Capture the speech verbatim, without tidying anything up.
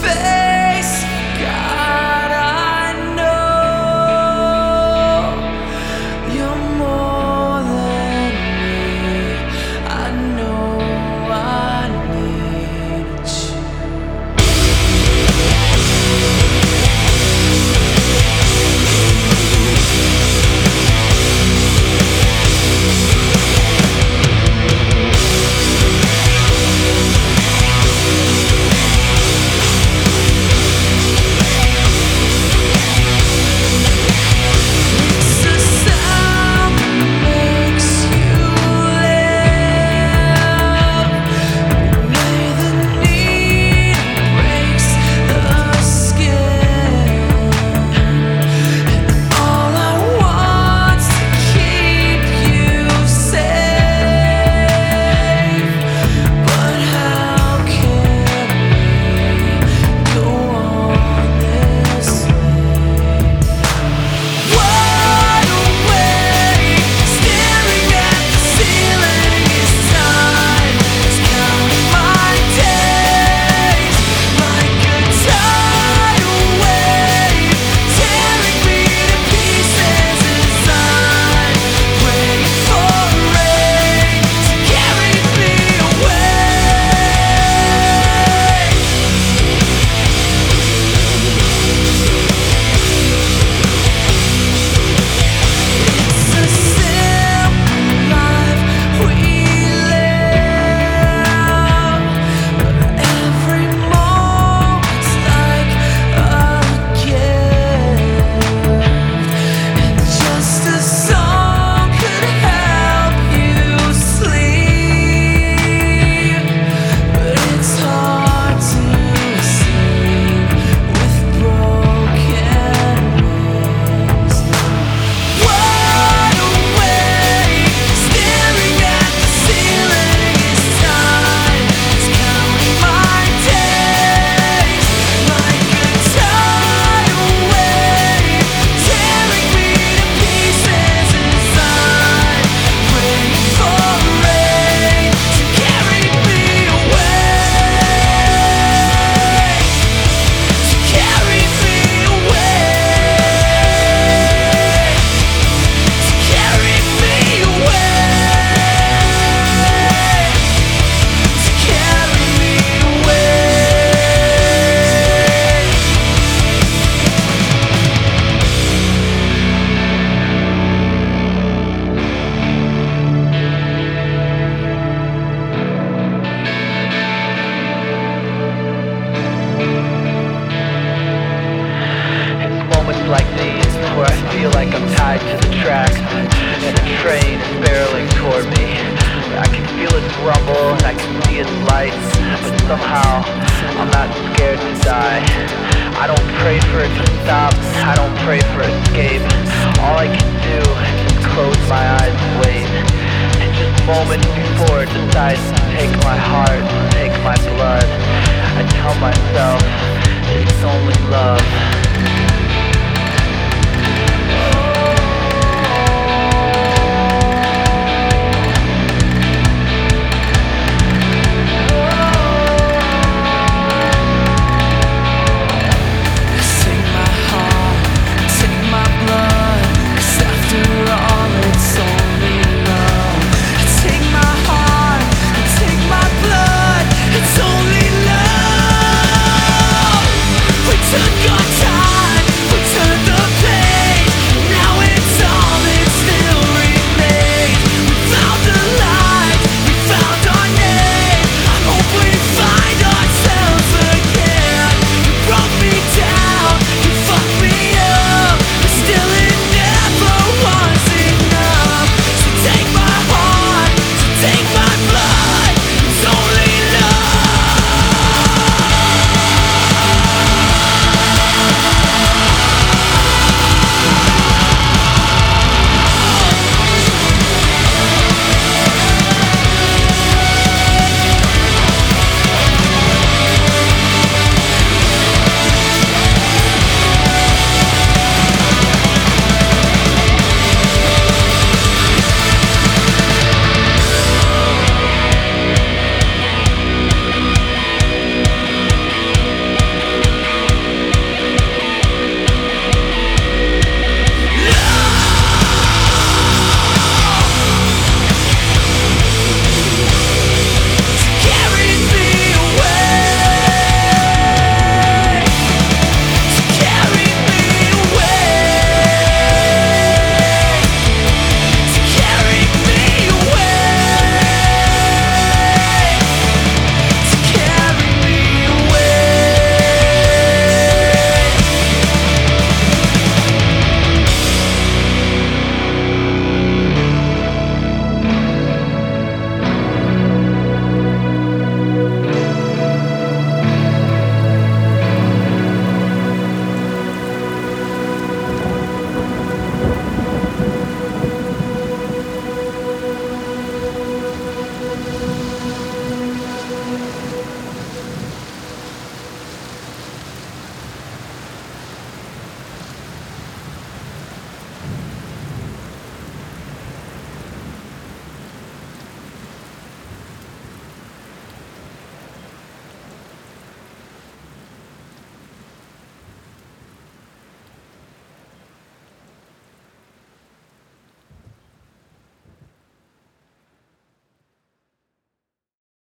face. God, I know you're more than me. I know I need you. Like these, where I feel like I'm tied to the tracks and the train is barreling toward me. I can feel its rumble and I can see its lights, but somehow I'm not scared to die. I don't pray for it to stop, I don't pray for escape. All I can do is just close my eyes and wait. And just moments before it decides to take my heart, take my blood.